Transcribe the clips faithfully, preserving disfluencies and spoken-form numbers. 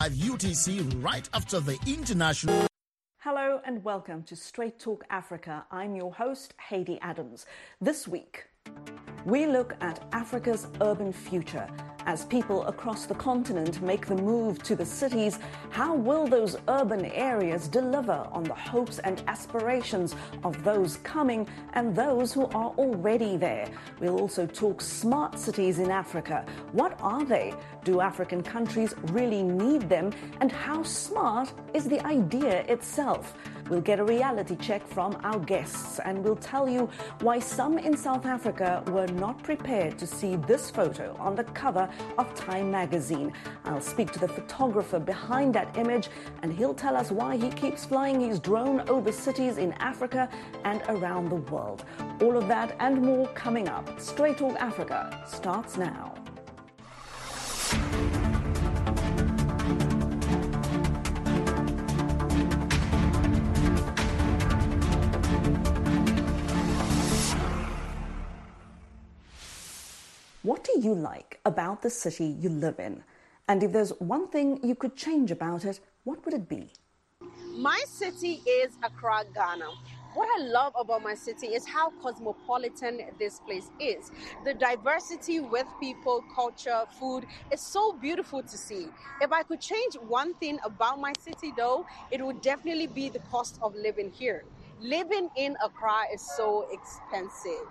U T C right after the international. Hello and welcome to Straight Talk Africa. I'm your host, Haydee Adams. This week, we look at Africa's urban future. As people across the continent make the move to the cities, how will those urban areas deliver on the hopes and aspirations of those coming and those who are already there? We'll also talk smart cities in Africa. What are they? Do African countries really need them? And how smart is the idea itself? We'll get a reality check from our guests and we'll tell you why some in South Africa were not prepared to see this photo on the cover of Time magazine. I'll speak to the photographer behind that image and he'll tell us why he keeps flying his drone over cities in Africa and around the world. All of that and more coming up. Straight Talk Africa starts now. What do you like about the city you live in? And if there's one thing you could change about it, what would it be? My city is Accra, Ghana. What I love about my city is how cosmopolitan this place is. The diversity with people, culture, food is so beautiful to see. If I could change one thing about my city, though, it would definitely be the cost of living here. Living in Accra is so expensive.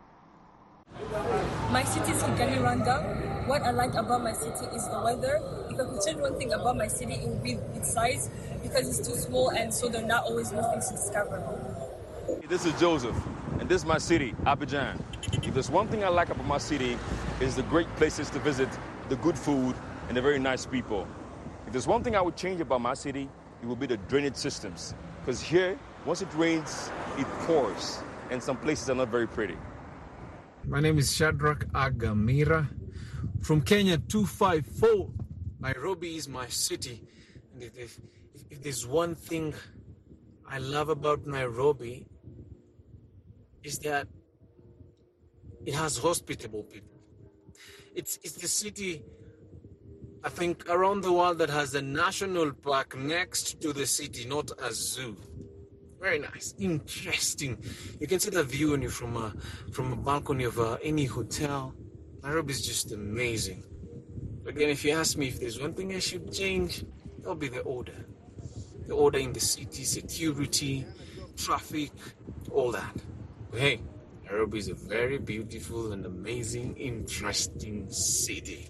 My city is Kigali, Rwanda. What I like about my city is the weather. If I could change one thing about my city, it would be its size, because it's too small and so there are not always new things to discover. This is Joseph, and this is my city, Abidjan. If there's one thing I like about my city, is the great places to visit, the good food, and the very nice people. If there's one thing I would change about my city, it would be the drainage systems. Because here, once it rains, it pours, and some places are not very pretty. My name is Shadrach Agamira from Kenya two five four. Nairobi is my city. And if, if, if there's one thing I love about Nairobi, is that it has hospitable people. It's, it's the city, I think, around the world that has a national park next to the city, not a zoo. Very nice, interesting. You can see the view when you're from a, from a balcony of uh, any hotel. Nairobi is just amazing. Again, if you ask me if there's one thing I should change, that'll be the order. The order in the city, security, traffic, all that. But hey, Nairobi is a very beautiful and amazing, interesting city.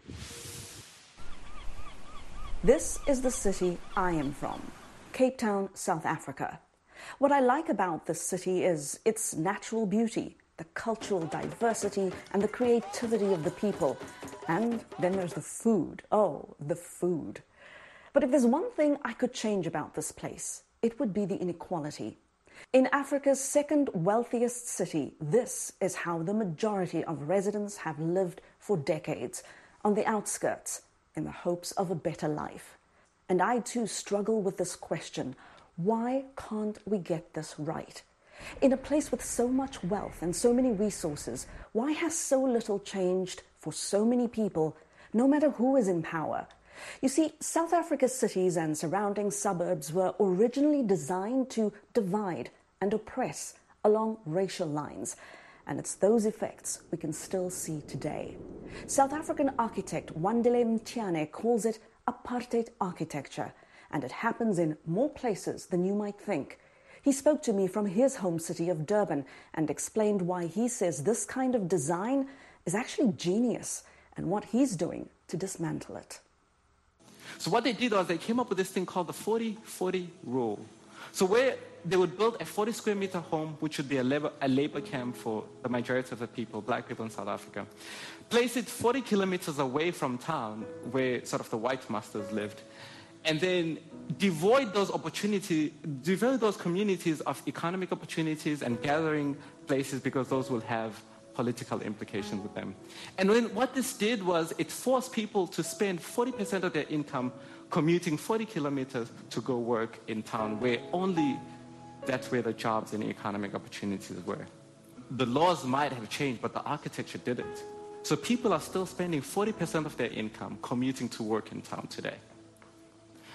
This is the city I am from, Cape Town, South Africa. What I like about this city is its natural beauty, the cultural diversity and the creativity of the people. And then there's the food. Oh, the food. But if there's one thing I could change about this place, it would be the inequality. In Africa's second wealthiest city, this is how the majority of residents have lived for decades, on the outskirts, in the hopes of a better life. And I too struggle with this question. Why can't we get this right? In a place with so much wealth and so many resources, why has so little changed for so many people, no matter who is in power? You see, South Africa's cities and surrounding suburbs were originally designed to divide and oppress along racial lines. And it's those effects we can still see today. South African architect Wandile Mtiane calls it apartheid architecture, and it happens in more places than you might think. He spoke to me from his home city of Durban and explained why he says this kind of design is actually genius and what he's doing to dismantle it. So what they did was they came up with this thing called the forty forty rule. So where they would build a forty square meter home, which would be a labor, a labor camp for the majority of the people, black people in South Africa, place it forty kilometers away from town where sort of the white masters lived, and then devoid those opportunities, devoid those communities of economic opportunities and gathering places, because those will have political implications with them. And when, what this did was it forced people to spend forty percent of their income commuting forty kilometers to go work in town, where only that's where the jobs and economic opportunities were. The laws might have changed, but the architecture didn't. So people are still spending forty percent of their income commuting to work in town today.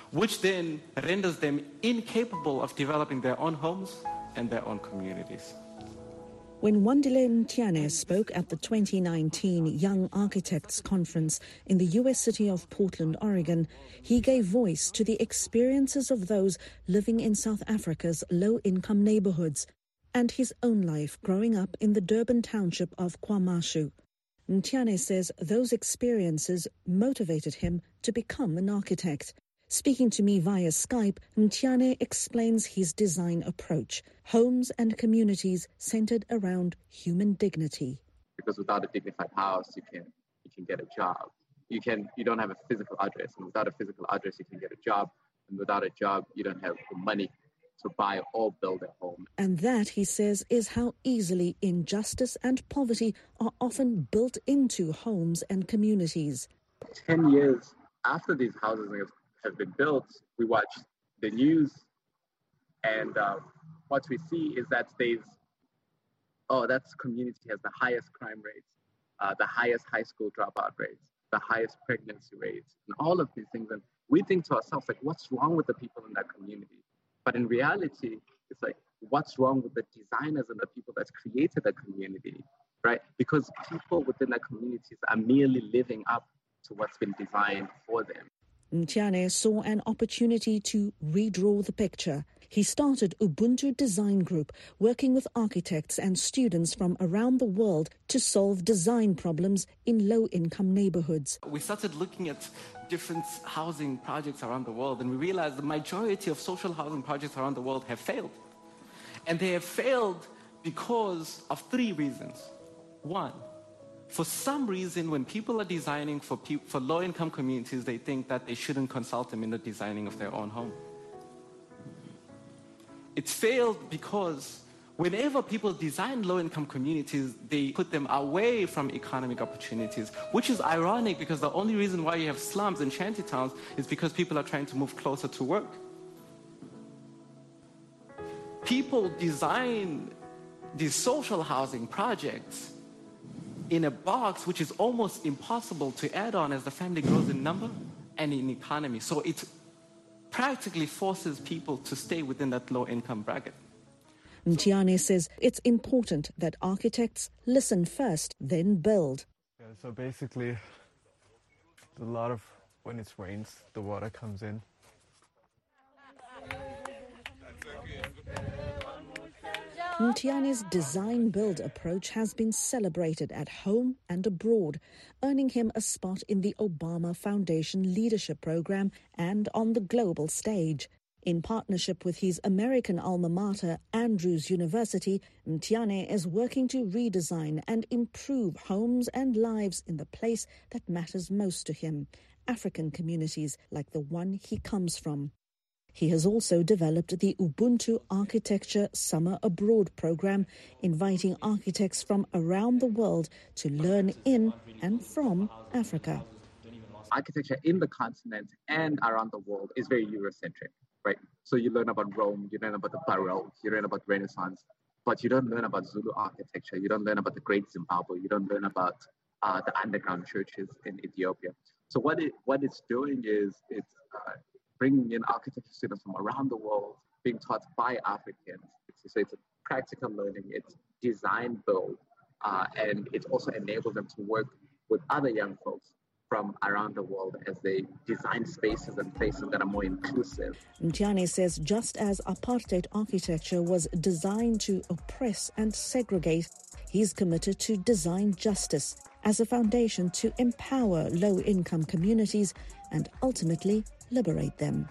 which then renders them incapable of developing their own homes and their own communities. When Wandile Mtiane spoke at the twenty nineteen Young Architects Conference in the U S city of Portland, Oregon, he gave voice to the experiences of those living in South Africa's low-income neighborhoods and his own life growing up in the Durban township of KwaMashu. Mtiane says those experiences motivated him to become an architect. Speaking to me via Skype, Mtiane explains his design approach, homes and communities centered around human dignity. Because without a dignified house, you can you can get a job. You can you don't have a physical address, and without a physical address, you can get a job, and without a job, you don't have the money to buy or build a home. And that, he says, is how easily injustice and poverty are often built into homes and communities. Ten years after these houses have been built, we watch the news, and uh, what we see is that there's, oh, that community has the highest crime rates, uh, the highest high school dropout rates, the highest pregnancy rates, and all of these things. And we think to ourselves, like, what's wrong with the people in that community? But in reality, it's like, what's wrong with the designers and the people that's created the community, right? Because people within the communities are merely living up to what's been designed for them. Mtiane saw an opportunity to redraw the picture. He started Ubuntu Design Group, working with architects and students from around the world to solve design problems in low-income neighborhoods. We started looking at different housing projects around the world, and we realized the majority of social housing projects around the world have failed. And they have failed because of three reasons. One, for some reason, when people are designing for, pe- for low-income communities, they think that they shouldn't consult them in the designing of their own home. It's failed because whenever people design low-income communities, they put them away from economic opportunities, which is ironic because the only reason why you have slums and shantytowns is because people are trying to move closer to work. People design these social housing projects in a box which is almost impossible to add on as the family grows in number and in economy. So it practically forces people to stay within that low-income bracket. Mtiane says it's important that architects listen first, then build. Yeah, so basically, a lot of, when it rains, the water comes in. Mtiane's design-build approach has been celebrated at home and abroad, earning him a spot in the Obama Foundation Leadership Program and on the global stage. In partnership with his American alma mater, Andrews University, Mtiane is working to redesign and improve homes and lives in the place that matters most to him, African communities like the one he comes from. He has also developed the Ubuntu Architecture Summer Abroad program, inviting architects from around the world to learn in and from Africa. Architecture in the continent and around the world is very Eurocentric, right? So you learn about Rome, you learn about the Baroque, you learn about Renaissance, but you don't learn about Zulu architecture, you don't learn about the Great Zimbabwe, you don't learn about uh, the underground churches in Ethiopia. So what it what it's doing is it's uh, bringing in architecture students from around the world, being taught by Africans. It's, so it's a practical learning, it's design build, uh, and it also enables them to work with other young folks from around the world as they design spaces and places that are more inclusive. Mtiane says just as apartheid architecture was designed to oppress and segregate, he's committed to design justice as a foundation to empower low-income communities and ultimately liberate them.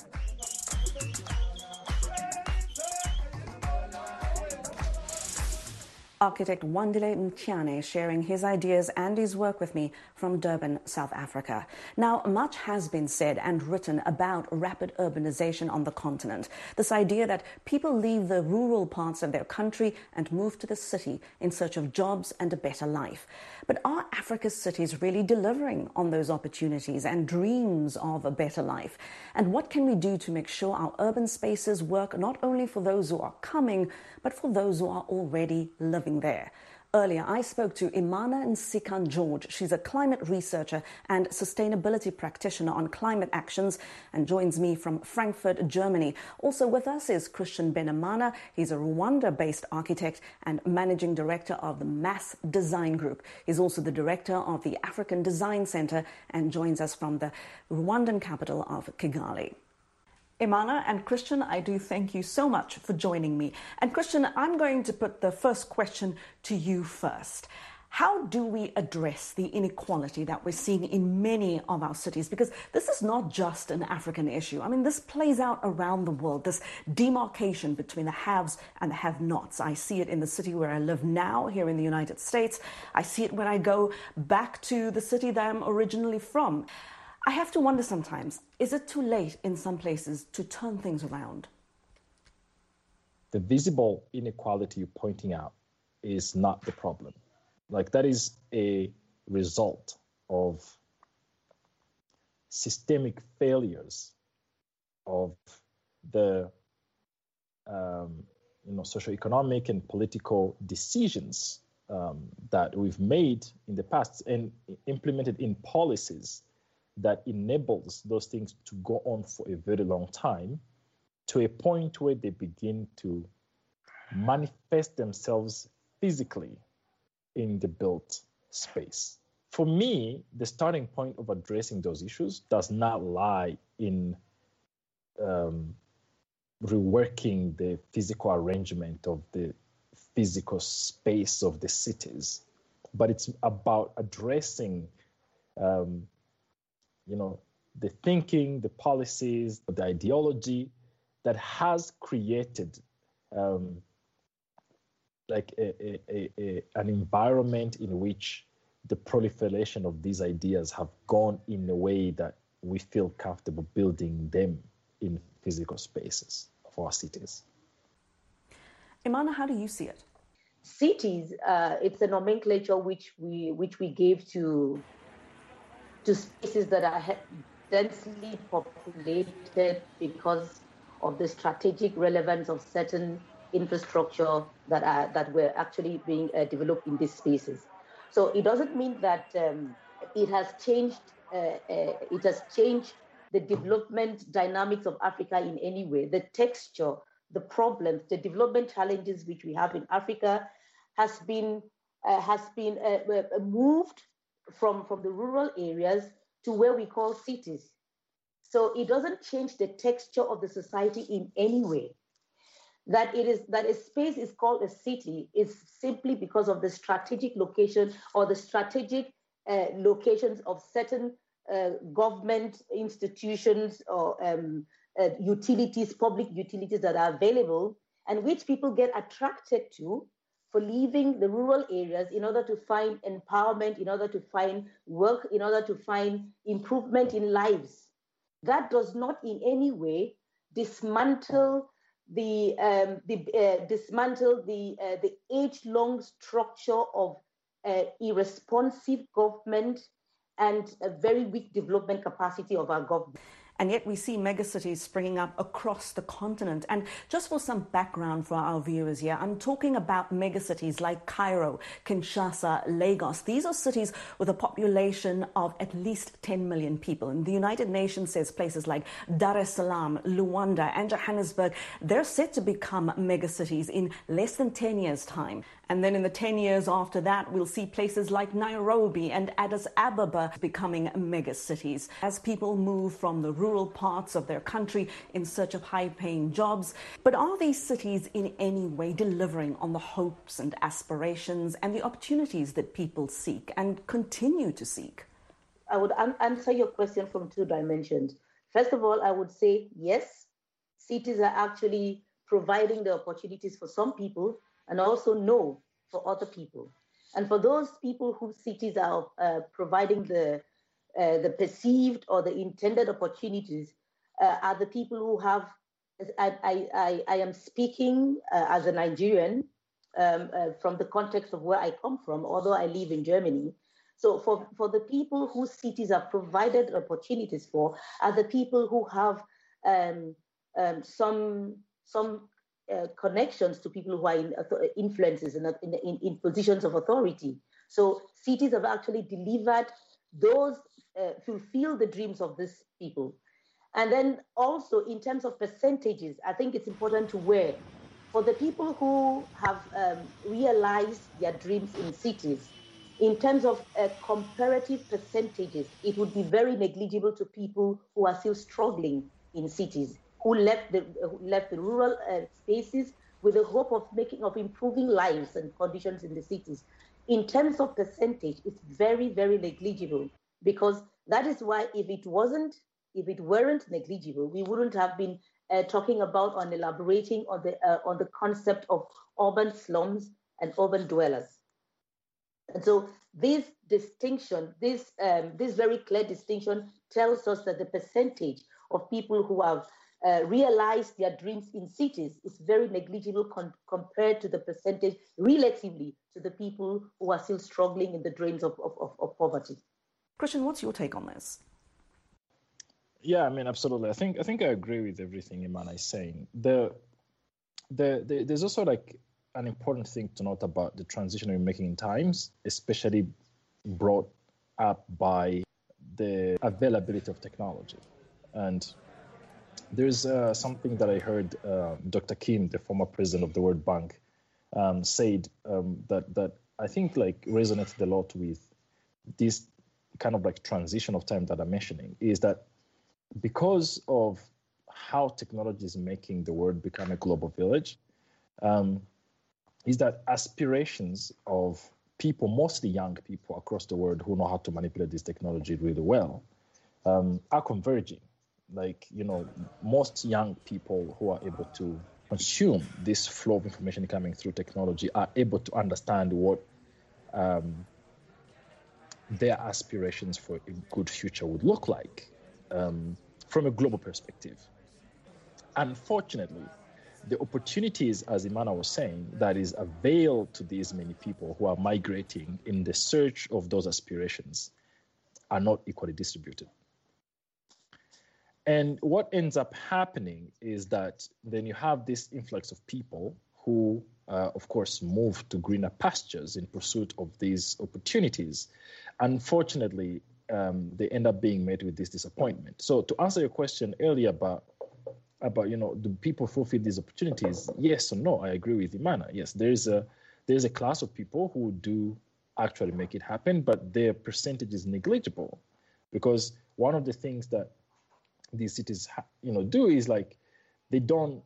Architect Wandile Mtiane sharing his ideas and his work with me from Durban, South Africa. Now, much has been said and written about rapid urbanization on the continent. This idea that people leave the rural parts of their country and move to the city in search of jobs and a better life. But are Africa's cities really delivering on those opportunities and dreams of a better life? And what can we do to make sure our urban spaces work not only for those who are coming, but for those who are already living there? Earlier, I spoke to Imana Nsikan George. She's a climate researcher and sustainability practitioner on climate actions and joins me from Frankfurt, Germany. Also with us is Christian Benamana. He's a Rwanda-based architect and managing director of the Mass Design Group. He's also the director of the African Design Center and joins us from the Rwandan capital of Kigali. Imana and Christian, I do thank you so much for joining me. And Christian, I'm going to put the first question to you first. How do we address the inequality that we're seeing in many of our cities? Because this is not just an African issue. I mean, this plays out around the world, this demarcation between the haves and the have-nots. I see it in the city where I live now, here in the United States. I see it when I go back to the city that I'm originally from. I have to wonder sometimes, is it too late in some places to turn things around? The visible inequality you're pointing out is not the problem. Like, that is a result of systemic failures of the um, you know, socioeconomic and political decisions um, that we've made in the past and implemented in policies that enables those things to go on for a very long time, to a point where they begin to manifest themselves physically in the built space. For me, the starting point of addressing those issues does not lie in um, reworking the physical arrangement of the physical space of the cities, but it's about addressing um, you know, the thinking, the policies, the ideology that has created um, like a, a, a, an environment in which the proliferation of these ideas have gone in a way that we feel comfortable building them in physical spaces of our cities. Imana, how do you see it? Cities, uh, it's a nomenclature which we which we gave to to spaces that are densely populated because of the strategic relevance of certain infrastructure that are that were actually being uh, developed in these spaces. So it doesn't mean that um, it has changed. Uh, uh, it has changed the development dynamics of Africa in any way. The texture, the problems, the development challenges which we have in Africa has been uh, has been uh, moved from, from the rural areas to where we call cities. So it doesn't change the texture of the society in any way. That it is that a space is called a city is simply because of the strategic location or the strategic uh, locations of certain uh, government institutions or um, uh, utilities, public utilities that are available and which people get attracted to for leaving the rural areas in order to find empowerment, in order to find work, in order to find improvement in lives. That does not in any way dismantle the um, the uh, dismantle the uh, the age-long structure of uh, irresponsive government and a very weak development capacity of our government. And yet we see megacities springing up across the continent. And just for some background for our viewers here, I'm talking about megacities like Cairo, Kinshasa, Lagos. These are cities with a population of at least ten million people. And the United Nations says places like Dar es Salaam, Luanda, and Johannesburg, they're set to become megacities in less than ten years' time. And then in the ten years after that, we'll see places like Nairobi and Addis Ababa becoming megacities as people move from the rural parts of their country in search of high-paying jobs. But are these cities in any way delivering on the hopes and aspirations and the opportunities that people seek and continue to seek? I would an- answer your question from two dimensions. First of all, I would say yes, cities are actually providing the opportunities for some people, and also no for other people. And for those people whose cities are uh, providing the uh, the perceived or the intended opportunities uh, are the people who have, I, I, I, I am speaking uh, as a Nigerian um, uh, from the context of where I come from, although I live in Germany. So for, for the people whose cities are provided opportunities for are the people who have um, um, some, some uh, connections to people who are in influences and in, in, in positions of authority. So cities have actually delivered those, uh, fulfill the dreams of these people. And then also in terms of percentages, I think it's important to weigh for the people who have um, realized their dreams in cities. In terms of uh, comparative percentages, it would be very negligible to people who are still struggling in cities, who left the who left the rural uh, spaces with the hope of making of improving lives and conditions in the cities. In terms of percentage, it's very, very negligible, because that is why if it wasn't, if it weren't negligible, we wouldn't have been uh, talking about on elaborating on the uh, on the concept of urban slums and urban dwellers. And so this distinction, this um, this very clear distinction tells us that the percentage of people who have uh, realized their dreams in cities is very negligible con- compared to the percentage relatively to the people who are still struggling in the drains of, of, of, of poverty. Christian, what's your take on this? Yeah, I mean, absolutely. I think I think I agree with everything Imana is saying. The, the, the there's also like an important thing to note about the transition we're making in times, especially brought up by the availability of technology. And there's uh, something that I heard uh, Doctor Kim, the former president of the World Bank, um, said um, that that I think like resonated a lot with this kind of like transition of time that I'm mentioning, is that because of how technology is making the world become a global village, um, is that aspirations of people, mostly young people across the world who know how to manipulate this technology really well, um, are converging. Like, you know, most young people who are able to consume this flow of information coming through technology are able to understand what um, their aspirations for a good future would look like um, from a global perspective. Unfortunately, the opportunities, as Imana was saying, that is available to these many people who are migrating in the search of those aspirations are not equally distributed. And what ends up happening is that then you have this influx of people who, uh, of course, move to greener pastures in pursuit of these opportunities. Unfortunately, um, they end up being met with this disappointment. So to answer your question earlier about about, you know, do people fulfill these opportunities? Yes or no? I agree with Imana. Yes, there's a there's a class of people who do actually make it happen, but their percentage is negligible, because one of the things that these cities, ha- you know, do is like they don't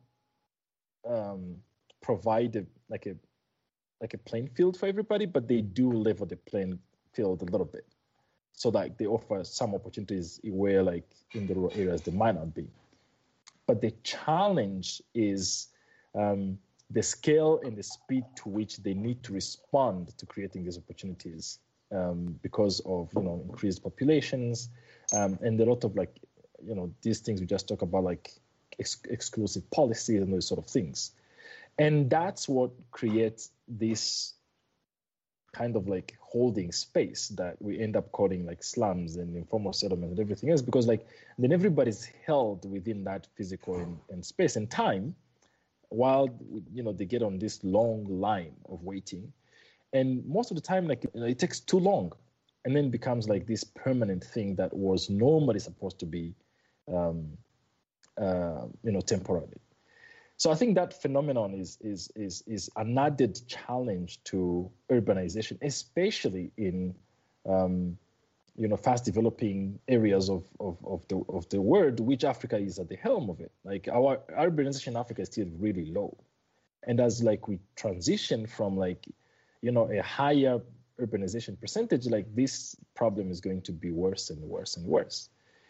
um, provide a, like a like a playing field for everybody, but they do level the playing field a little bit, so like they offer some opportunities where like in the rural areas they might not be. But the challenge is um, the scale and the speed to which they need to respond to creating these opportunities um, because of, you know, increased populations um, and a lot of like, you know, these things we just talk about, like ex- exclusive policies and those sort of things. And that's what creates this kind of like holding space that we end up calling like slums and informal settlement and everything else, because like then everybody's held within that physical and, and space and time while, you know, they get on this long line of waiting. And most of the time, like, you know, it takes too long and then becomes like this permanent thing that was normally supposed to be, um, uh, you know, temporary. So I think that phenomenon is is is is an added challenge to urbanization, especially in um, you know, fast developing areas of, of, of the of the world, which Africa is at the helm of it. Like our urbanization in Africa is still really low, and as like we transition from like, you know, a higher urbanization percentage, like this problem is going to be worse and worse and worse.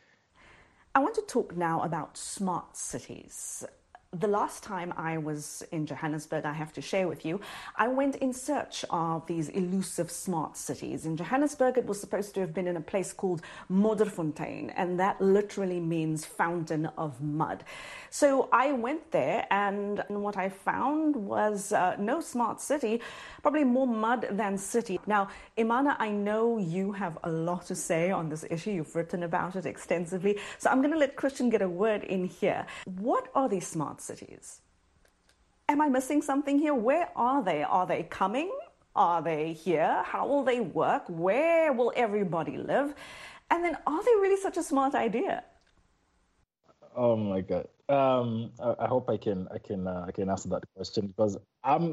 I want to talk now about smart cities. The last time I was in Johannesburg, I have to share with you, I went in search of these elusive smart cities. In Johannesburg, it was supposed to have been in a place called Modderfontein, and that literally means fountain of mud. So I went there, and what I found was uh, no smart city, probably more mud than city. Now, Imana, I know you have a lot to say on this issue. You've written about it extensively. So I'm going to let Christian get a word in here. What are these smart cities? am I missing something here? Where are they? Are they coming? Are they here? How will they work? Where will everybody live? And then, are they really such a smart idea? Oh my God! Um, I, I hope I can I can uh, I can answer that question, because I'm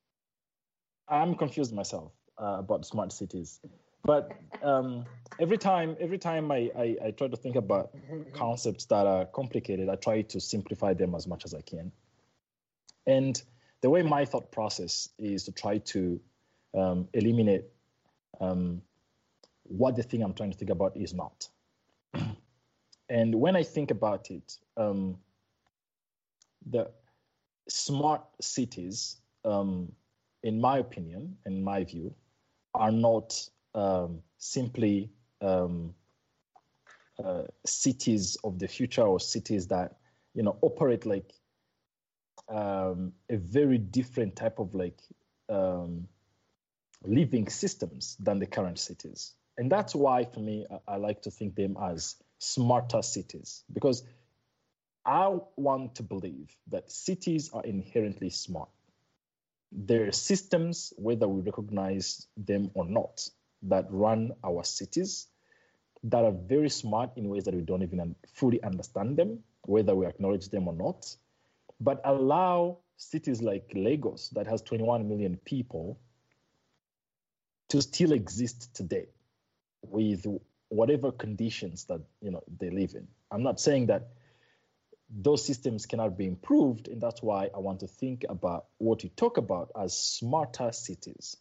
I'm confused myself uh, about smart cities. But um, every time every time I, I I try to think about concepts that are complicated, I try to simplify them as much as I can. And the way my thought process is to try to um, eliminate um, what the thing I'm trying to think about is not. And when I think about it, um, the smart cities, um, in my opinion, in my view, are not um, simply um, uh, cities of the future, or cities that, you know, operate like um, a very different type of like um, living systems than the current cities. And that's why, for me, I, I like to think them as smarter cities, because I want to believe that cities are inherently smart. There are systems, whether we recognize them or not, that run our cities that are very smart in ways that we don't even fully understand them, whether we acknowledge them or not, but allow cities like Lagos, that has twenty-one million people, to still exist today with whatever conditions that, you know, they live in. I'm not saying that those systems cannot be improved, and that's why I want to think about what you talk about as smarter cities.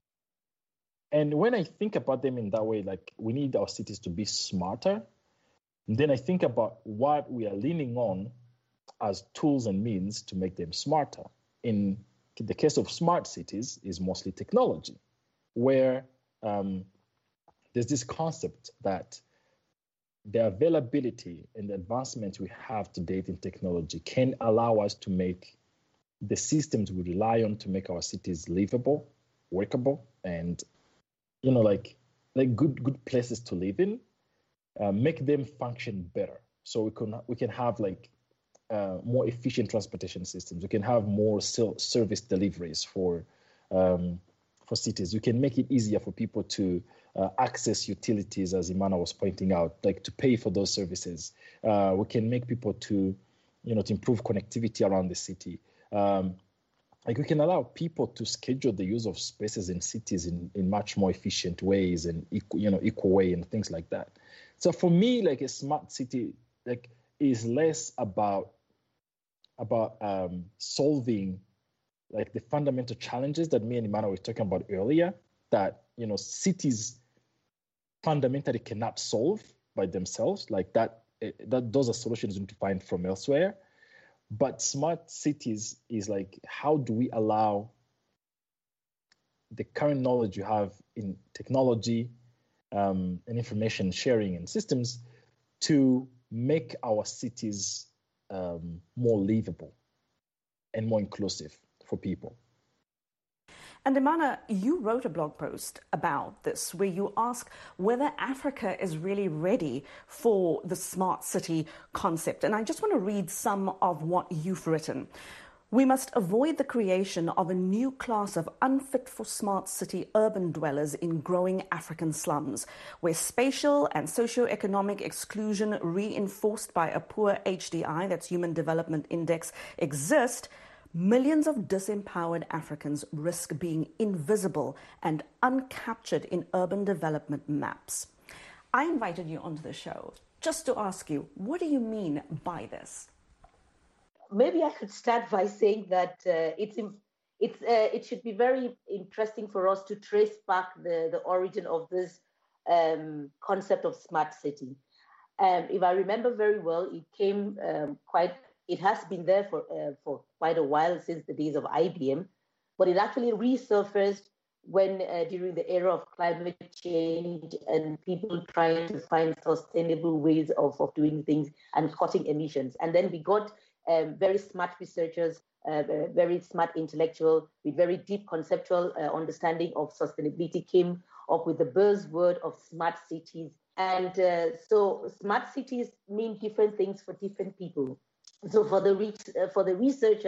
And when I think about them in that way, like we need our cities to be smarter, then I think about what we are leaning on as tools and means to make them smarter. In the case of smart cities, is mostly technology, where um, there's this concept that the availability and the advancements we have to date in technology can allow us to make the systems we rely on to make our cities livable, workable, and, you know, like like good good places to live in, uh, make them function better. So we can we can have like uh, more efficient transportation systems. We can have more service deliveries for um, for cities. We can make it easier for people to uh, access utilities, as Imana was pointing out, like to pay for those services. Uh, we can make people to, you know, to improve connectivity around the city. Um, like we can allow people to schedule the use of spaces in cities in, in much more efficient ways and equal, you know, equal way and things like that. So for me, like a smart city, like is less about about um, solving like the fundamental challenges that me and Imana were talking about earlier, that, you know, cities fundamentally cannot solve by themselves. Like that, that those are solutions we need to find from elsewhere. But smart cities is like, how do we allow the current knowledge you have in technology um, and information sharing and systems to make our cities um, more livable and more inclusive for people. And Imana, you wrote a blog post about this where you ask whether Africa is really ready for the smart city concept. And I just want to read some of what you've written. We must avoid the creation of a new class of unfit for smart city urban dwellers in growing African slums, where spatial and socio-economic exclusion reinforced by a poor H D I, that's Human Development Index, exist. Millions of disempowered Africans risk being invisible and uncaptured in urban development maps. I invited you onto the show just to ask you, what do you mean by this? Maybe I could start by saying that uh, it's it's uh, it should be very interesting for us to trace back the, the origin of this um, concept of smart city. Um, if I remember very well, it came um, quite. It has been there for uh, for quite a while, since the days of I B M, but it actually resurfaced when uh, during the era of climate change and people trying to find sustainable ways of, of doing things and cutting emissions. And then we got um, very smart researchers, uh, very smart intellectual with very deep conceptual uh, understanding of sustainability came up with the buzzword of smart cities. And uh, so smart cities mean different things for different people. So for the re- uh, for the researchers,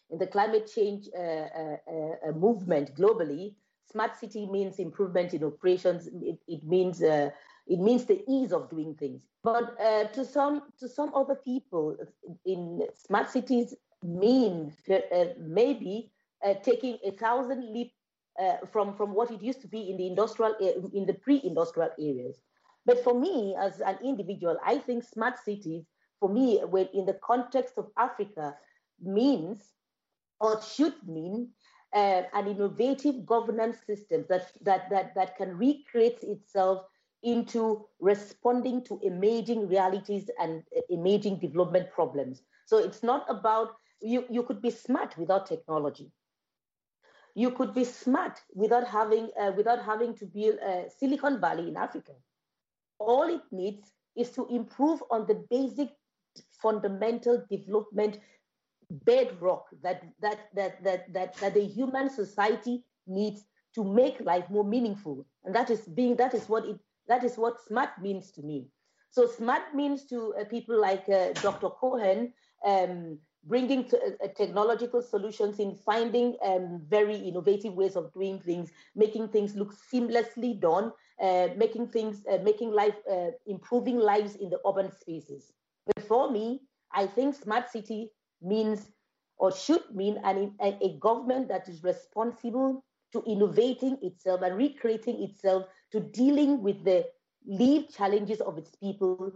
in the climate change uh, uh, uh, movement globally, smart city means improvement in operations. It, it means uh, it means the ease of doing things. But uh, to some to some other people, in smart cities mean uh, maybe uh, taking a thousand leap uh, from from what it used to be in the industrial in the pre-industrial areas. But for me, as an individual, I think smart cities, for me, when in the context of Africa, means or should mean uh, an innovative governance system that, that, that, that can recreate itself into responding to emerging realities and uh, emerging development problems. So it's not about, you, you could be smart without technology. You could be smart without having, uh, without having to build uh, Silicon Valley in Africa. All it needs is to improve on the basic fundamental development bedrock that that that that that that the human society needs to make life more meaningful, and that is being that is what it that is what smart means to me. So smart means to uh, people like uh, Doctor Cohen um, bringing to, uh, technological solutions in finding um, very innovative ways of doing things, making things look seamlessly done, uh, making things uh, making life uh, improving lives in the urban spaces. But for me, I think smart city means or should mean an, a, a government that is responsible to innovating itself and recreating itself to dealing with the lived challenges of its people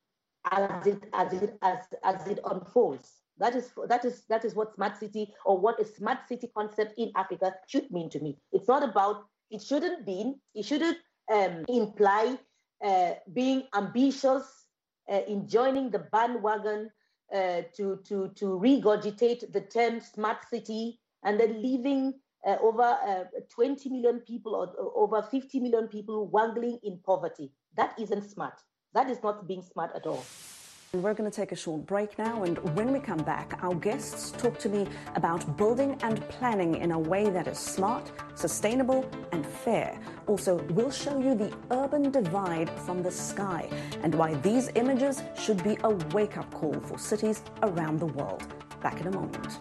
as it as it as, as it unfolds. That is that is that is what smart city or what a smart city concept in Africa should mean to me. It's not about it shouldn't be it shouldn't um, imply uh, being ambitious uh, in joining the bandwagon uh, to to to regurgitate the term smart city and then leaving uh, over uh, twenty million people or, or over fifty million people wangling in poverty. That isn't smart. That is not being smart at all. We're going to take a short break now, and when we come back, our guests talk to me about building and planning in a way that is smart, sustainable, and fair. Also, we'll show you the urban divide from the sky and why these images should be a wake-up call for cities around the world. Back in a moment.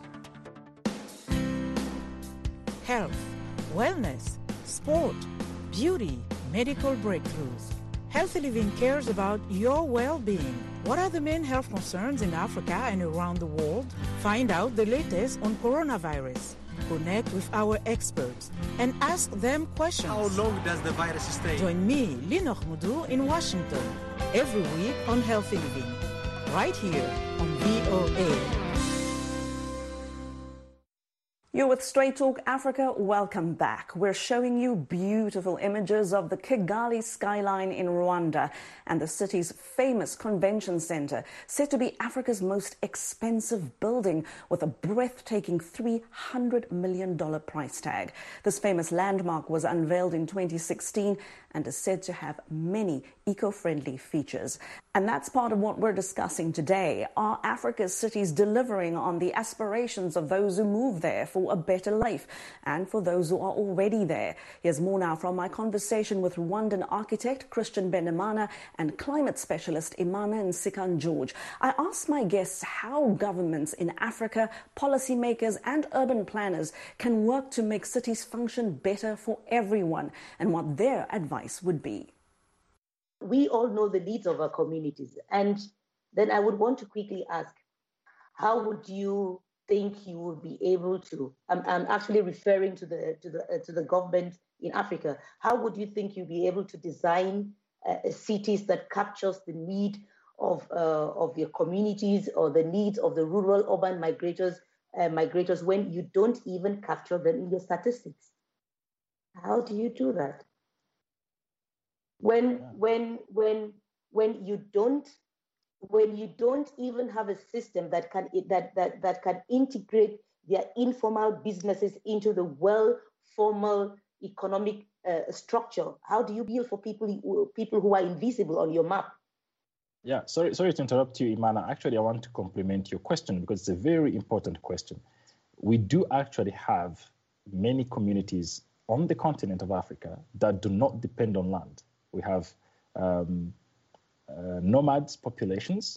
Health, wellness, sport, beauty, medical breakthroughs. Healthy Living cares about your well-being. What are the main health concerns in Africa and around the world? Find out the latest on coronavirus. Connect with our experts and ask them questions. How long does the virus stay? Join me, Linor Mudu, in Washington, every week on Healthy Living, right here on V O A. You're with Straight Talk Africa. Welcome back. We're showing you beautiful images of the Kigali skyline in Rwanda and the city's famous convention center, said to be Africa's most expensive building with a breathtaking three hundred million dollars price tag. This famous landmark was unveiled in twenty sixteen and is said to have many eco-friendly features. And that's part of what we're discussing today. Are Africa's cities delivering on the aspirations of those who move there for a better life and for those who are already there? Here's more now from my conversation with Rwandan architect Christian Benimana and climate specialist Imana Nsikan George. I asked my guests how governments in Africa, policymakers and urban planners can work to make cities function better for everyone and what their advice would be. We all know the needs of our communities. And then I would want to quickly ask, how would you think you would be able to, I'm, I'm actually referring to the, to, the, uh, to the government in Africa, how would you think you'd be able to design uh, cities that captures the need of, uh, of your communities or the needs of the rural urban migrators, uh, migrators when you don't even capture them in your statistics? How do you do that? When, yeah. when, when, when you don't, when you don't even have a system that can that that that can integrate their informal businesses into the well formal economic uh, structure, how do you build for people who, people who are invisible on your map? Yeah, sorry, sorry to interrupt you, Imana. Actually, I want to compliment your question because it's a very important question. We do actually have many communities on the continent of Africa that do not depend on land. We have um, uh, nomads populations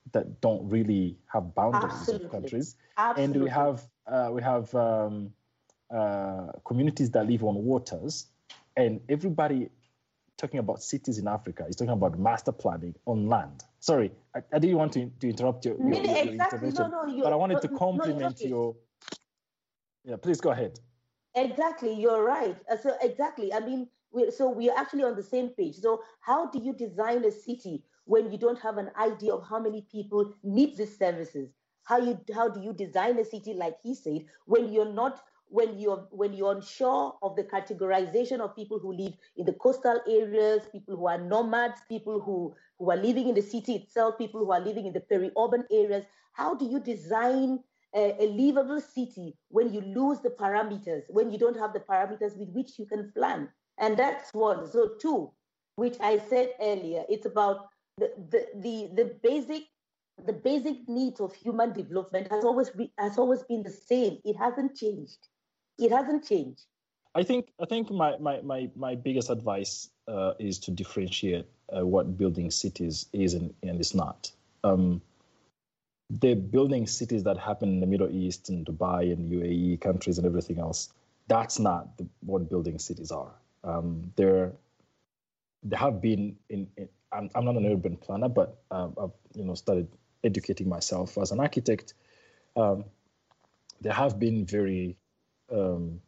that don't really have boundaries Absolutely. of countries. Absolutely. And we have uh, we have um, uh, communities that live on waters, and everybody talking about cities in Africa is talking about master planning on land. Sorry, I, I didn't want to, to interrupt your, your, Really, your exactly. intervention, No, no, but I wanted no, to no, compliment no, your. Yeah, please go ahead. Exactly, you're right. Uh, So exactly, I mean, we, so we are actually on the same page. So how do you design a city when you don't have an idea of how many people need these services? How you how do you design a city, like he said, when you're not when you're when you're unsure of the categorization of people who live in the coastal areas, people who are nomads, people who who are living in the city itself, people who are living in the peri-urban areas? How do you design a, a livable city when you lose the parameters, when you don't have the parameters with which you can plan? And that's one. So two, which I said earlier, it's about the the the, the basic the basic needs of human development has always be, has always been the same. It hasn't changed. It hasn't changed. I think I think my my my, my biggest advice uh, is to differentiate uh, what building cities is and, and is not. Um, the building cities that happen in the Middle East and Dubai and U A E countries and everything else, that's not the, what building cities are. Um, there, there have been in, in I'm, I'm not an urban planner, but um, I've you know started educating myself as an architect. Um, there have been very um,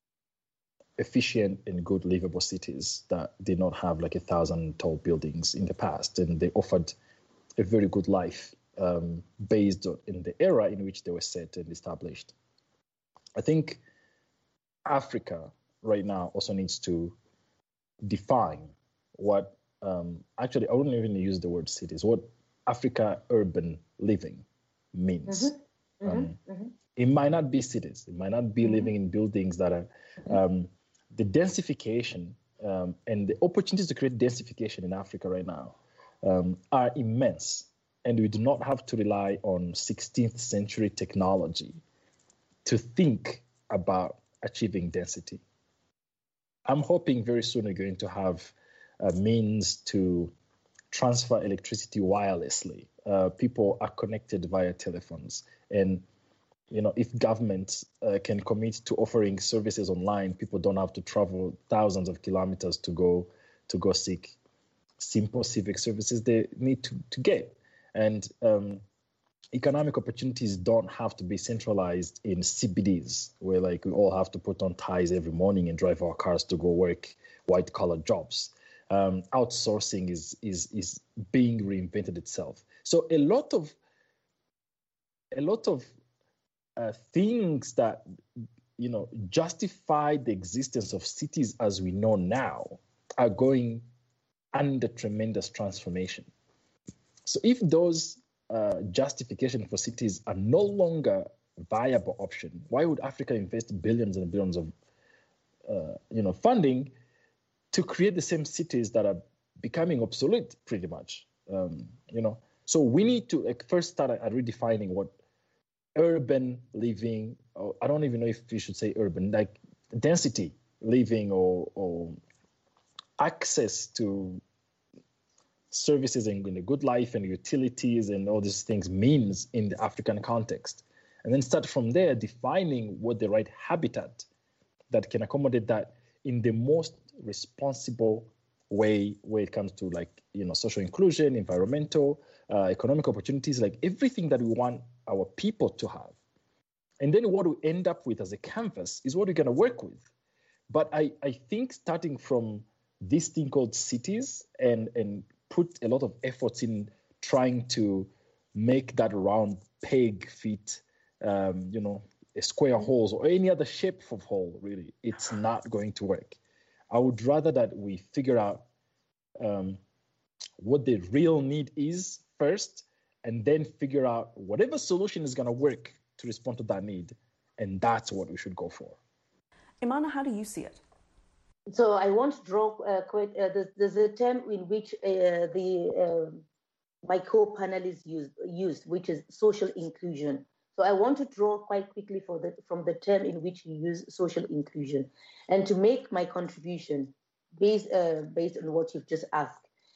efficient and good livable cities that did not have like a thousand tall buildings in the past, and they offered a very good life um, based on in the era in which they were set and established. I think Africa right now also needs to define what um, actually I wouldn't even use the word cities, what Africa urban living means. Mm-hmm. Um, Mm-hmm. Mm-hmm. It might not be cities. It might not be mm-hmm. living in buildings that are um, the densification um, and the opportunities to create densification in Africa right now um, are immense. And we do not have to rely on sixteenth century technology to think about achieving density. I'm hoping very soon we're going to have a means to transfer electricity wirelessly. Uh, people are connected via telephones. And you know, if governments uh, can commit to offering services online, people don't have to travel thousands of kilometers to go to go seek simple civic services they need to, to get. And um, economic opportunities don't have to be centralized in C B Ds, where like we all have to put on ties every morning and drive our cars to go work white collar jobs. Um, outsourcing is is is being reinvented itself. So a lot of a lot of Uh, things that you know justify the existence of cities as we know now are going under tremendous transformation. So if those uh, justification for cities are no longer a viable option, why would Africa invest billions and billions of uh, you know funding to create the same cities that are becoming obsolete pretty much? Um, you know, so we need to like, first start at redefining what urban living, or I don't even know if we should say urban, like density living or, or access to services and a good life and utilities and all these things means in the African context. And then start from there defining what the right habitat that can accommodate that in the most responsible way when it comes to like, you know, social inclusion, environmental, uh, economic opportunities, like everything that we want our people to have. And then what we end up with as a canvas is what we're going to work with. But I, I think starting from this thing called cities and, and put a lot of efforts in trying to make that round peg fit, um, you know, a square holes or any other shape of hole, really, it's not going to work. I would rather that we figure out um, what the real need is first, and then figure out whatever solution is going to work to respond to that need. And that's what we should go for. Imana, how do you see it? So I want to draw uh, quite, uh, there's, there's a term in which uh, the uh, my co-panelists used, used, which is social inclusion. So I want to draw quite quickly for the, from the term in which you use social inclusion, and to make my contribution based, uh, based on what you've just asked.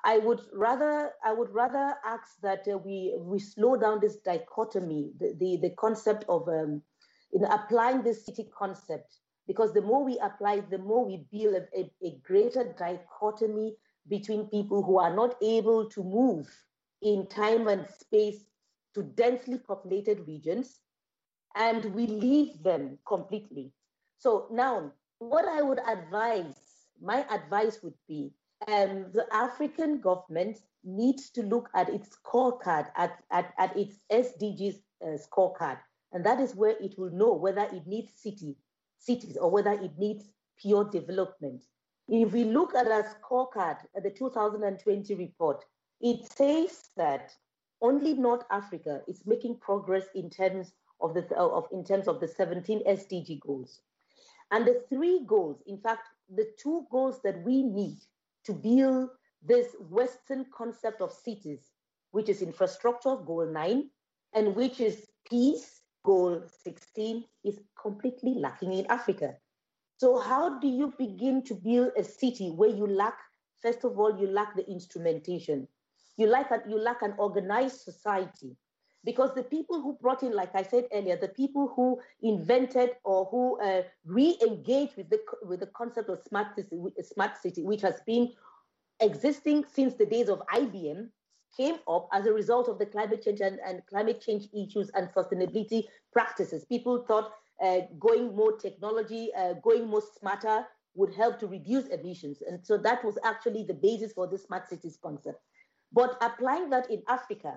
I would rather I would rather ask that uh, we we slow down this dichotomy, the the, the concept of um, in applying this city concept, because the more we apply it, the more we build a, a, a greater dichotomy between people who are not able to move in time and space to densely populated regions, and we leave them completely. So now, what I would advise, my advice would be, um, the African government needs to look at its scorecard, at, at, at its S D Gs uh, scorecard, and that is where it will know whether it needs city, cities or whether it needs pure development. If we look at our scorecard at the two thousand twenty report, it says that only North Africa is making progress in terms of the of in terms of the seventeen S D G goals. And the three goals, in fact, the two goals that we need to build this Western concept of cities, which is infrastructure, goal nine, and which is peace, goal sixteen, is completely lacking in Africa. So how do you begin to build a city where you lack, first of all, you lack the instrumentation. You lack, a, you lack an organized society. Because the people who brought in, like I said earlier, the people who invented or who uh, re-engaged with the, with the concept of smart city, smart city, which has been existing since the days of I B M, came up as a result of the climate change and, and climate change issues and sustainability practices. People thought uh, going more technology, uh, going more smarter would help to reduce emissions. And so that was actually the basis for the smart cities concept. But applying that in Africa,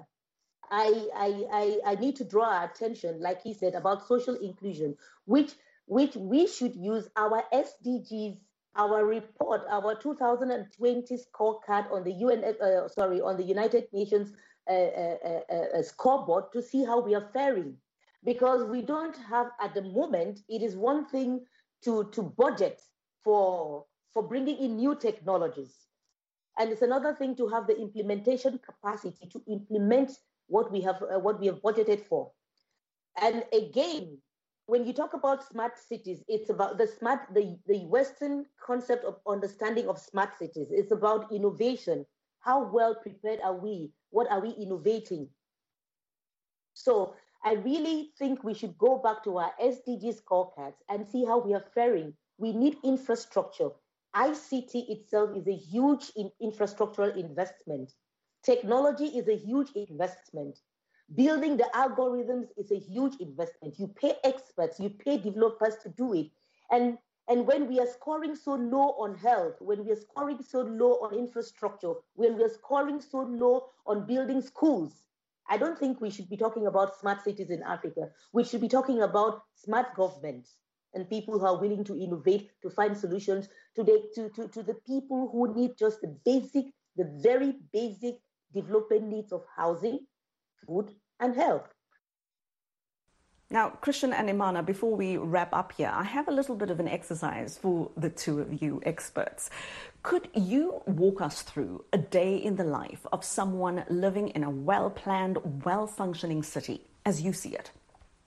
I, I, I, I need to draw our attention, like he said, about social inclusion, which, which we should use our S D Gs, our report, our two thousand twenty scorecard on the U N, uh, sorry, on the United Nations uh, uh, uh, uh, scoreboard to see how we are faring. Because we don't have, at the moment, it is one thing to, to budget for, for bringing in new technologies. And it's another thing to have the implementation capacity to implement what we have uh, what we have budgeted for. And again, when you talk about smart cities, it's about the smart the, the Western concept of understanding of smart cities. It's about innovation. How well prepared are we? What are we innovating? So I really think we should go back to our S D G scorecards and see how we are faring. We need infrastructure. I C T itself is a huge in infrastructural investment. Technology is a huge investment. Building the algorithms is a huge investment. You pay experts, you pay developers to do it. And, and when we are scoring so low on health, when we are scoring so low on infrastructure, when we are scoring so low on building schools, I don't think we should be talking about smart cities in Africa. We should be talking about smart government and people who are willing to innovate, to find solutions to the, to, to, to the people who need just the basic, the very basic development needs of housing, food, and health. Now, Christian and Imana, before we wrap up here, I have a little bit of an exercise for the two of you experts. Could you walk us through a day in the life of someone living in a well-planned, well-functioning city, as you see it?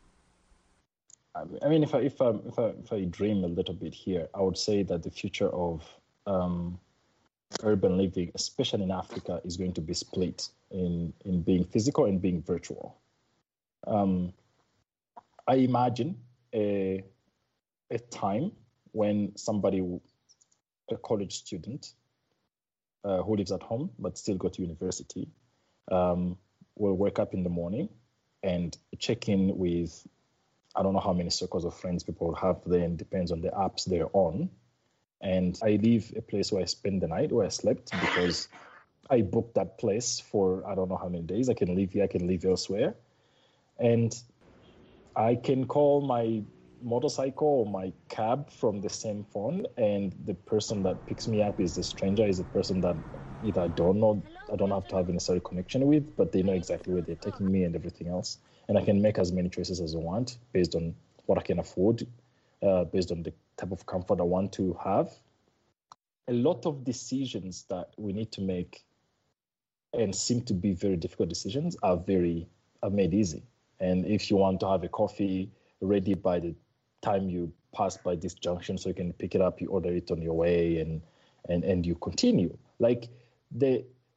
I mean, if I, if I, if I, if I dream a little bit here, I would say that the future of um, urban living, especially in Africa, is going to be split in, in being physical and being virtual. Um, I imagine a, a time when somebody, a college student uh, who lives at home but still go to university, um, will wake up in the morning and check in with, I don't know how many circles of friends people have there, and depends on the apps they're on. And I leave a place where I spend the night, where I slept, because I booked that place for I don't know how many days. I can live here, I can live elsewhere. And I can call my motorcycle or my cab from the same phone, and the person that picks me up is a stranger, is a person that either I don't know, I don't have to have a necessary connection with, but they know exactly where they're taking me and everything else. And I can make as many choices as I want based on what I can afford, uh, based on the type of comfort I want to have. A lot of decisions that we need to make and seem to be very difficult decisions are very are made easy. And if you want to have a coffee ready by the time you pass by this junction so you can pick it up, you order it on your way, and and, and you continue. Like the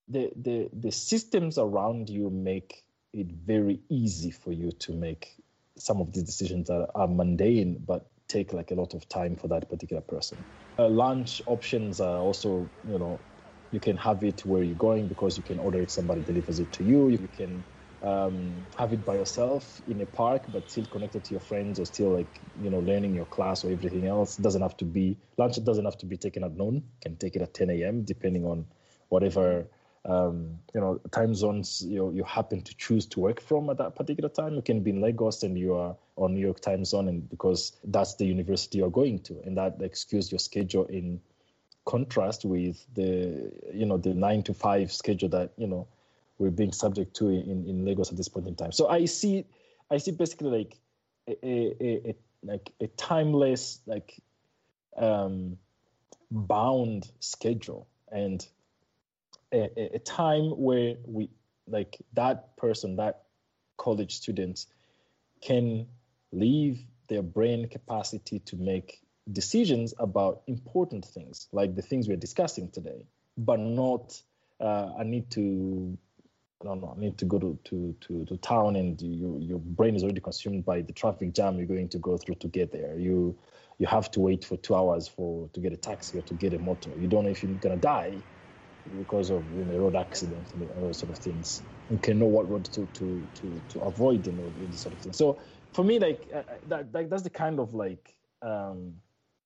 the, the, the systems around you make it very easy for you to make some of these decisions that are mundane, but take like a lot of time for that particular person. Uh, lunch options are also, you know, you can have it where you're going because you can order it, somebody delivers it to you. You can um, have it by yourself in a park, but still connected to your friends or still like, you know, learning your class or everything else. It doesn't have to be, lunch doesn't have to be taken at noon. You can take it at ten a.m. depending on whatever, um, you know, time zones you, you happen to choose to work from at that particular time. You can be in Lagos and you are on New York time zone, and because that's the university you're going to, and that excuse your schedule in contrast with the, you know, the nine to five schedule that, you know, we're being subject to in, in Lagos at this point in time. So I see, I see basically like a, a, a like a timeless, like um, bound schedule, and a, a time where we, like that person, that college student can leave their brain capacity to make decisions about important things, like the things we're discussing today, but not, uh, I need to, I don't know, I need to go to, to, to, to town, and you, your brain is already consumed by the traffic jam you're going to go through to get there. You you have to wait for two hours for to get a taxi or to get a motor. You don't know if you're going to die because of, you know, road accident and all those sort of things. You can know what road to to to, to avoid and all these sort of things. So for me, like uh, that, that that's the kind of like um,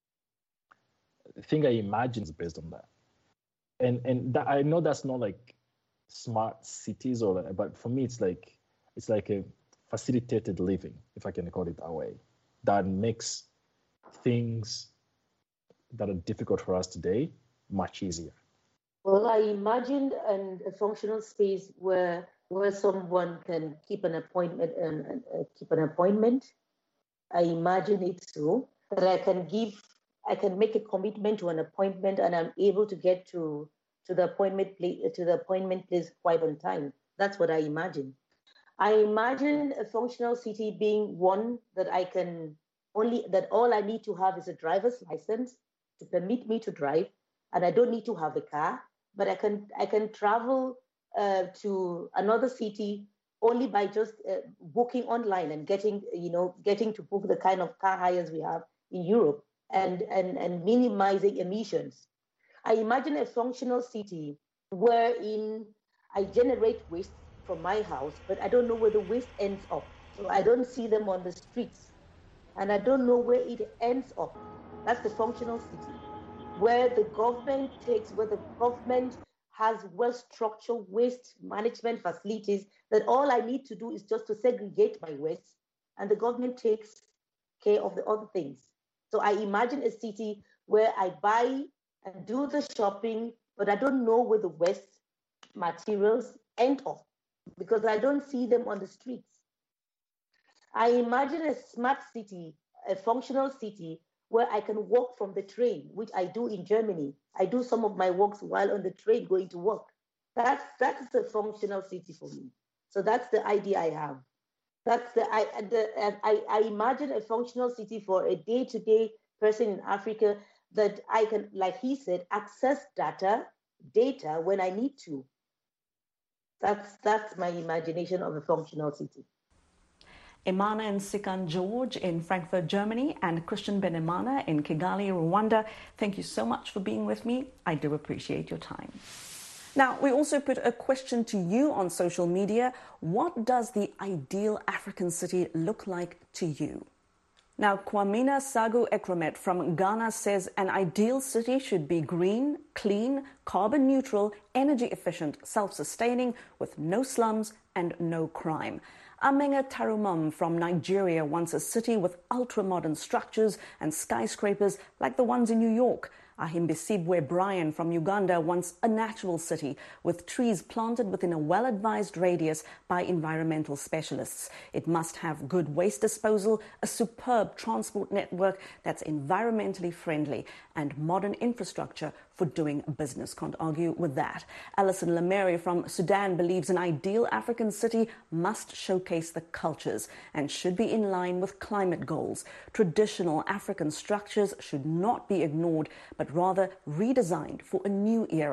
thing I imagine is based on that. And and that, I know that's not like smart cities or, but for me it's like it's like a facilitated living, if I can call it that way, that makes things that are difficult for us today much easier. Well, I imagined an, a functional space where where someone can keep an appointment and, and uh, keep an appointment. I imagine it so that I can give, I can make a commitment to an appointment, and I'm able to get to to the appointment place to the appointment place quite on time. That's what I imagine. I imagine a functional city being one that I can only that all I need to have is a driver's license to permit me to drive, and I don't need to have a car, but I can I can travel uh, to another city only by just uh, booking online and getting you know getting to book the kind of car hires we have in Europe, and and and minimizing emissions. I imagine a functional city wherein I generate waste from my house, but I don't know where the waste ends up. So I don't see them on the streets, and I don't know where it ends up. That's the functional city, where the government takes, where the government has well-structured waste management facilities, that all I need to do is just to segregate my waste, and the government takes care of the other things. So I imagine a city where I buy and do the shopping, but I don't know where the waste materials end up because I don't see them on the streets. I imagine a smart city, a functional city, where I can walk from the train, which I do in Germany. I do some of my walks while on the train going to work. That's that's a functional city for me. So that's the idea I have. That's the I the I, I imagine a functional city for a day-to-day person in Africa, that I can, like he said, access data, data when I need to. That's that's my imagination of a functional city. Imana and Sikan George in Frankfurt, Germany, and Christian Benimana in Kigali, Rwanda, thank you so much for being with me. I do appreciate your time. Now, we also put a question to you on social media. What does the ideal African city look like to you? Now, Kwamina Sagu Ekromet from Ghana says an ideal city should be green, clean, carbon neutral, energy efficient, self-sustaining, with no slums and no crime. Amenga Tarumam from Nigeria wants a city with ultra-modern structures and skyscrapers like the ones in New York. Ahimbisibwe Brian from Uganda wants a natural city with trees planted within a well-advised radius by environmental specialists. It must have good waste disposal, a superb transport network that's environmentally friendly, and modern infrastructure for doing business. Can't argue with that. Alison Lemeri from Sudan believes an ideal African city must showcase the cultures and should be in line with climate goals. Traditional African structures should not be ignored, but rather redesigned for a new era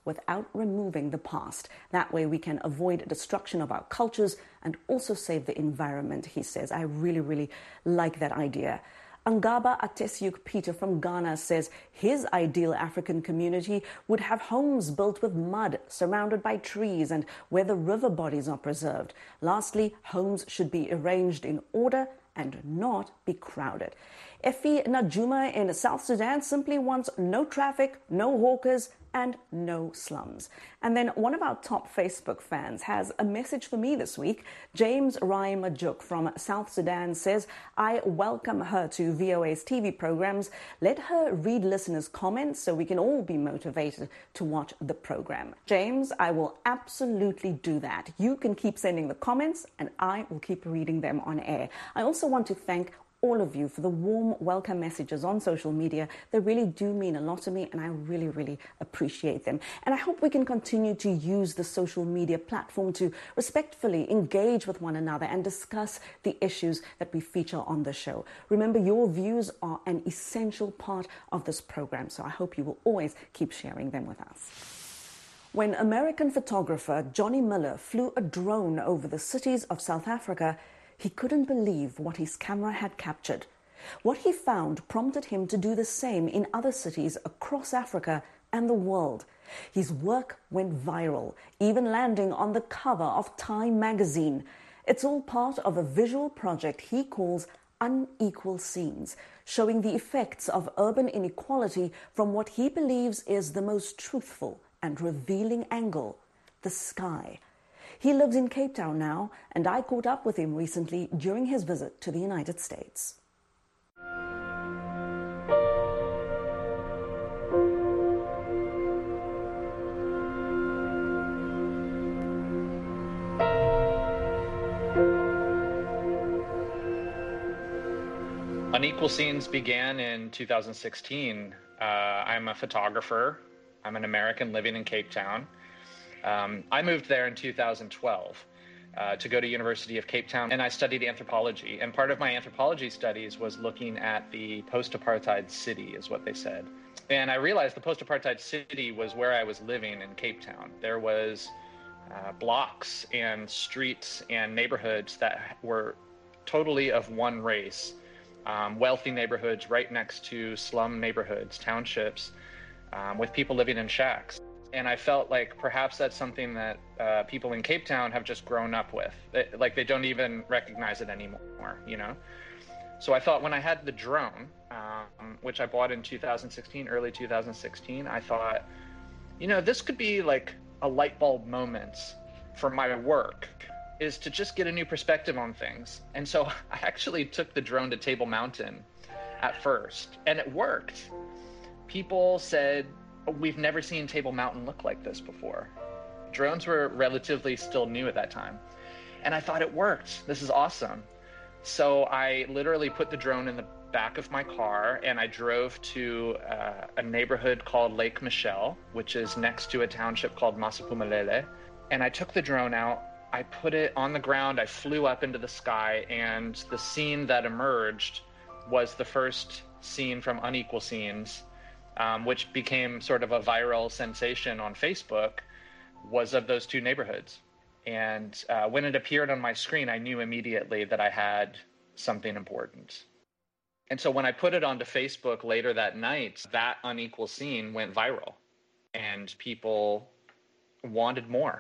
without removing the past. That way we can avoid destruction of our cultures and also save the environment, he says. I really, really like that idea. Angaba Atesiuk Peter from Ghana says his ideal African community would have homes built with mud, surrounded by trees, and where the river bodies are preserved. Lastly, homes should be arranged in order and not be crowded. Effie Najuma in South Sudan simply wants no traffic, no hawkers, and no slums. And then one of our top Facebook fans has a message for me this week. James Rai Majuk from South Sudan says, I welcome her to V O A's T V programs. Let her read listeners' comments so we can all be motivated to watch the program. James, I will absolutely do that. You can keep sending the comments and I will keep reading them on air. I also want to thank all of you for the warm welcome messages on social media. They really do mean a lot to me and I really, really appreciate them. And I hope we can continue to use the social media platform to respectfully engage with one another and discuss the issues that we feature on the show. Remember, your views are an essential part of this program, so I hope you will always keep sharing them with us. When American photographer Johnny Miller flew a drone over the cities of South Africa, he couldn't believe what his camera had captured. What he found prompted him to do the same in other cities across Africa and the world. His work went viral, even landing on the cover of Time magazine. It's all part of a visual project he calls Unequal Scenes, showing the effects of urban inequality from what he believes is the most truthful and revealing angle, the sky. He lives in Cape Town now, and I caught up with him recently during his visit to the United States. Unequal Scenes began in two thousand sixteen. Uh, I'm a photographer. I'm an American living in Cape Town. Um, I moved there in two thousand twelve uh, to go to University of Cape Town, and I studied anthropology. And part of my anthropology studies was looking at the post-apartheid city, is what they said. And I realized the post-apartheid city was where I was living in Cape Town. There was uh, blocks and streets and neighborhoods that were totally of one race, um, wealthy neighborhoods right next to slum neighborhoods, townships, um, with people living in shacks. And I felt like perhaps that's something that uh, people in Cape Town have just grown up with. It, like they don't even recognize it anymore, you know? So I thought when I had the drone, um, which I bought in two thousand sixteen, early two thousand sixteen, I thought, you know, this could be like a light bulb moment for my work, is to just get a new perspective on things. And so I actually took the drone to Table Mountain at first, and it worked. People said, we've never seen Table Mountain look like this before. Drones were relatively still new at that time. And I thought it worked. This is awesome. So I literally put the drone in the back of my car and I drove to uh, a neighborhood called Lake Michelle, which is next to a township called Masiphumelele. And I took the drone out, I put it on the ground, I flew up into the sky, and the scene that emerged was the first scene from Unequal Scenes, Um, which became sort of a viral sensation on Facebook, was of those two neighborhoods. And uh, when it appeared on my screen, I knew immediately that I had something important. And so when I put it onto Facebook later that night, that unequal scene went viral and people wanted more.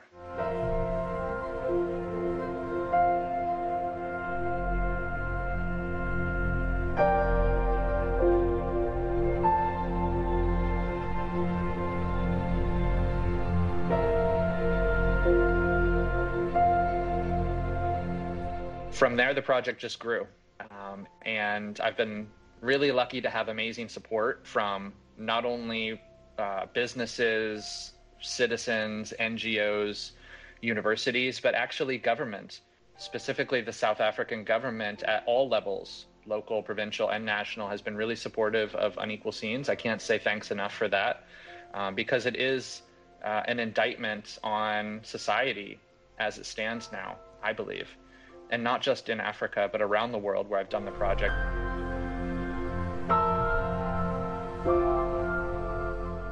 From there, the project just grew. Um, and I've been really lucky to have amazing support from not only uh, businesses, citizens, N G Os, universities, but actually government, specifically the South African government at all levels, local, provincial, and national, has been really supportive of Unequal Scenes. I can't say thanks enough for that, um, because it is uh, an indictment on society as it stands now, I believe. And not just in Africa, but around the world where I've done the project.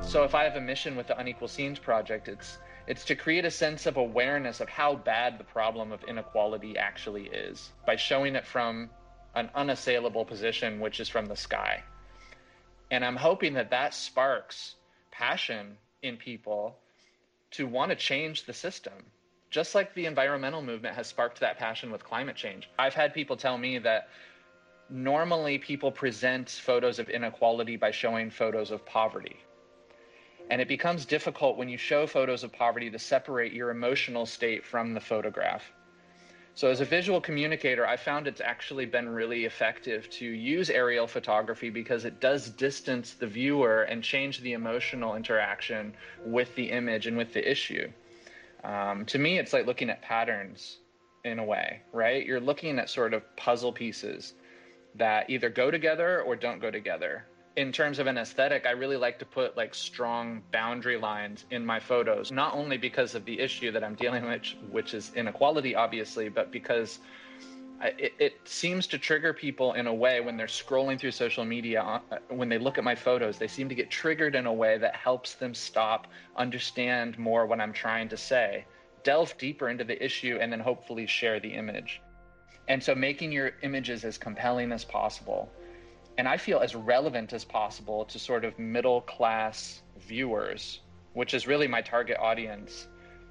So if I have a mission with the Unequal Scenes Project, it's it's to create a sense of awareness of how bad the problem of inequality actually is by showing it from an unassailable position, which is from the sky. And I'm hoping that that sparks passion in people to want to change the system, just like the environmental movement has sparked that passion with climate change. I've had people tell me that normally people present photos of inequality by showing photos of poverty. And it becomes difficult when you show photos of poverty to separate your emotional state from the photograph. So as a visual communicator, I found it's actually been really effective to use aerial photography because it does distance the viewer and change the emotional interaction with the image and with the issue. Um, to me, it's like looking at patterns in a way, right? You're looking at sort of puzzle pieces that either go together or don't go together. In terms of an aesthetic, I really like to put like strong boundary lines in my photos, not only because of the issue that I'm dealing with, which is inequality, obviously, but because I, it, it seems to trigger people in a way when they're scrolling through social media. When they look at my photos, they seem to get triggered in a way that helps them stop, understand more what I'm trying to say, delve deeper into the issue, and then hopefully share the image. And so making your images as compelling as possible, and I feel as relevant as possible to sort of middle class viewers, which is really my target audience,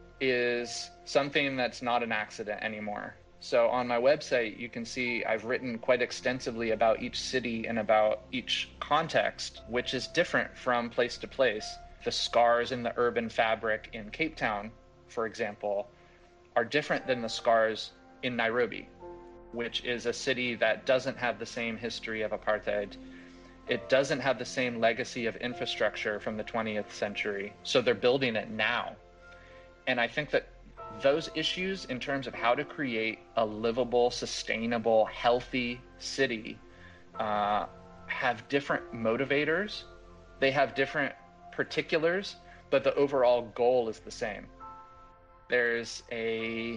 is something that's not an accident anymore. So on my website, you can see I've written quite extensively about each city and about each context, which is different from place to place. The scars in the urban fabric in Cape Town, for example, are different than the scars in Nairobi, which is a city that doesn't have the same history of apartheid. It doesn't have the same legacy of infrastructure from the twentieth century. So they're building it now. And I think that those issues in terms of how to create a livable, sustainable, healthy city uh, have different motivators. They have different particulars, but the overall goal is the same. There's a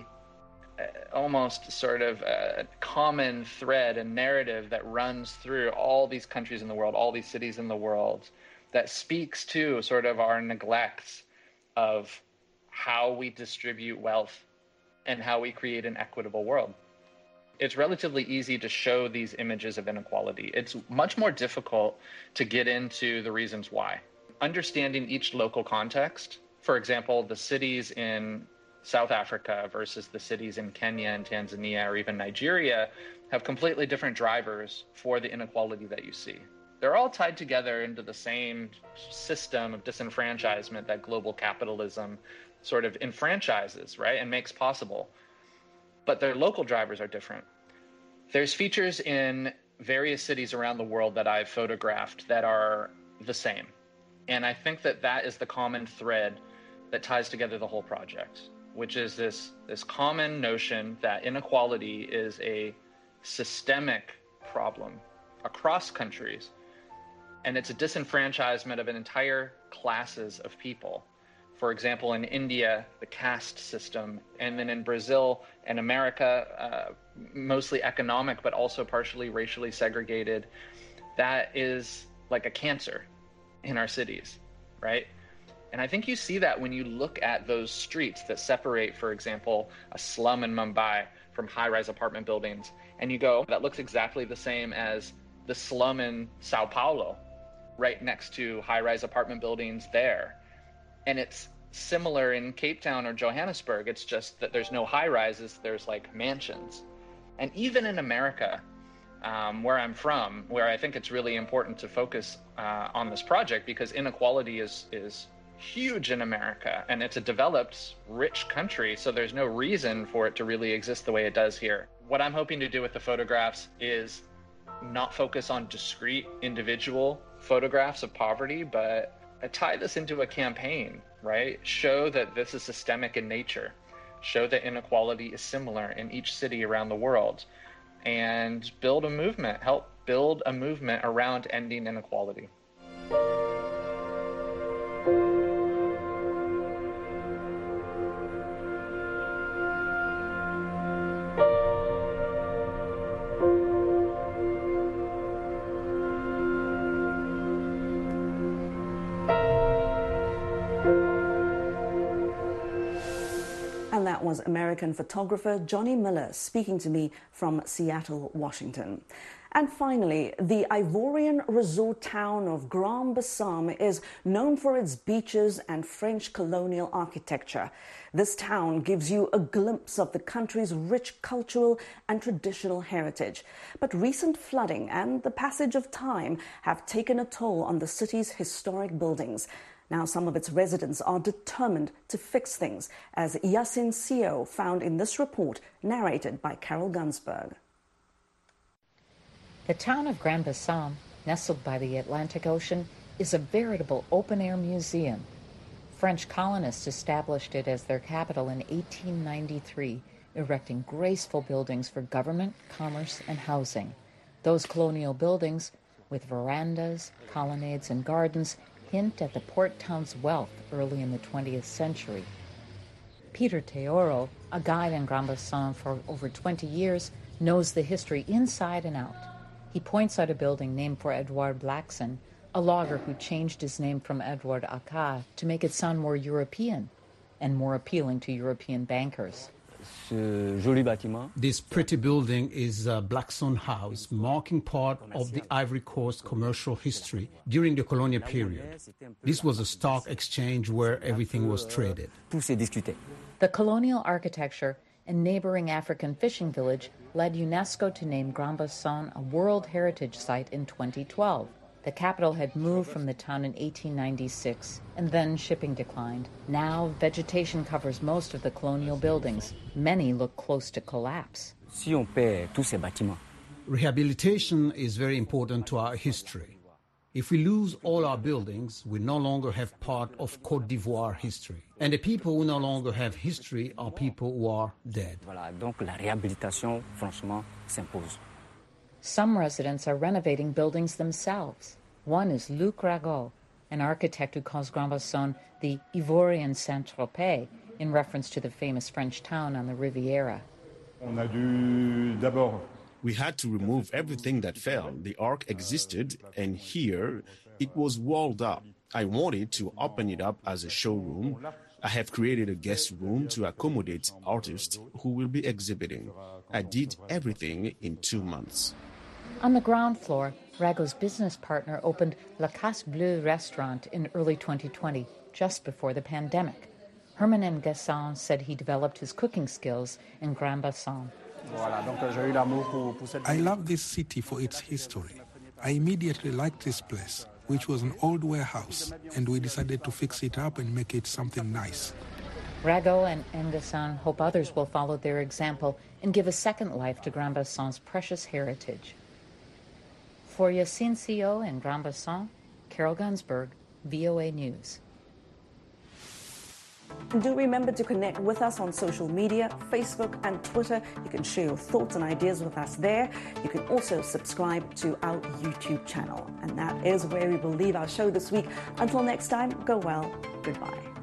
almost sort of a common thread and narrative that runs through all these countries in the world, all these cities in the world, that speaks to sort of our neglects of how we distribute wealth and how we create an equitable world. It's relatively easy to show these images of inequality. It's much more difficult to get into the reasons why. Understanding each local context, for example, the cities in South Africa versus the cities in Kenya and Tanzania or even Nigeria have completely different drivers for the inequality that you see. They're all tied together into the same system of disenfranchisement that global capitalism sort of enfranchises, right, and makes possible. But their local drivers are different. There's features in various cities around the world that I've photographed that are the same. And I think that that is the common thread that ties together the whole project, which is this, this common notion that inequality is a systemic problem across countries. And it's a disenfranchisement of an entire classes of people. For example, in India, the caste system, and then in Brazil and America, uh, mostly economic, but also partially racially segregated. That is like a cancer in our cities, right? And I think you see that when you look at those streets that separate, for example, a slum in Mumbai from high-rise apartment buildings, and you go, that looks exactly the same as the slum in Sao Paulo, right next to high-rise apartment buildings there. And it's similar in Cape Town or Johannesburg. It's just that there's no high-rises, there's like mansions. And even in America, um, where I'm from, where I think it's really important to focus uh, on this project, because inequality is is huge in America, and it's a developed, rich country, so there's no reason for it to really exist the way it does here. What I'm hoping to do with the photographs is not focus on discrete individual photographs of poverty, but tie this into a campaign, right? Show that this is systemic in nature. Show that inequality is similar in each city around the world, and build a movement, help build a movement around ending inequality. was American photographer Johnny Miller speaking to me from Seattle, Washington. And finally, the Ivorian resort town of Grand-Bassam is known for its beaches and French colonial architecture. This town gives you a glimpse of the country's rich cultural and traditional heritage. But recent flooding and the passage of time have taken a toll on the city's historic buildings. Now some of its residents are determined to fix things, as Yasin Sio found in this report narrated by Carol Gunsberg. The town of Grand-Bassam, nestled by the Atlantic Ocean, is a veritable open-air museum. French colonists established it as their capital in eighteen ninety-three, erecting graceful buildings for government, commerce, and housing. Those colonial buildings, with verandas, colonnades, and gardens, hint at the port town's wealth early in the twentieth century. Peter Teoro, a guide in Grand-Bassam for over twenty years, knows the history inside and out. He points out a building named for Edouard Blackson, a logger who changed his name from Edouard Accard to make it sound more European and more appealing to European bankers. This pretty building is uh, Blackson House, marking part of the Ivory Coast commercial history during the colonial period. This was a stock exchange where everything was traded. The colonial architecture and neighboring African fishing village led UNESCO to name Grand-Bassam a World Heritage Site in twenty twelve. The capital had moved from the town in eighteen ninety-six, and then shipping declined. Now, vegetation covers most of the colonial buildings. Many look close to collapse. Rehabilitation is very important to our history. If we lose all our buildings, we no longer have part of Côte d'Ivoire history. And the people who no longer have history are people who are dead. Some residents are renovating buildings themselves. One is Luc Rago, an architect who calls Grand-Bassam the Ivorian Saint-Tropez, in reference to the famous French town on the Riviera. We had to remove everything that fell. The arc existed, and here it was walled up. I wanted to open it up as a showroom. I have created a guest room to accommodate artists who will be exhibiting. I did everything in two months. On the ground floor, Rago's business partner opened La Casse Bleue restaurant in early twenty twenty, just before the pandemic. Herman N'Guessan said he developed his cooking skills in Grand-Bassam. I love this city for its history. I immediately liked this place, which was an old warehouse, and we decided to fix it up and make it something nice. Rago and N'Guessan hope others will follow their example and give a second life to Grand-Bassam's precious heritage. For Yasin Sio in Grand-Bassam, Carol Gunsberg, V O A News. And do remember to connect with us on social media, Facebook and Twitter. You can share your thoughts and ideas with us there. You can also subscribe to our YouTube channel. And that is where we will leave our show this week. Until next time, go well. Goodbye.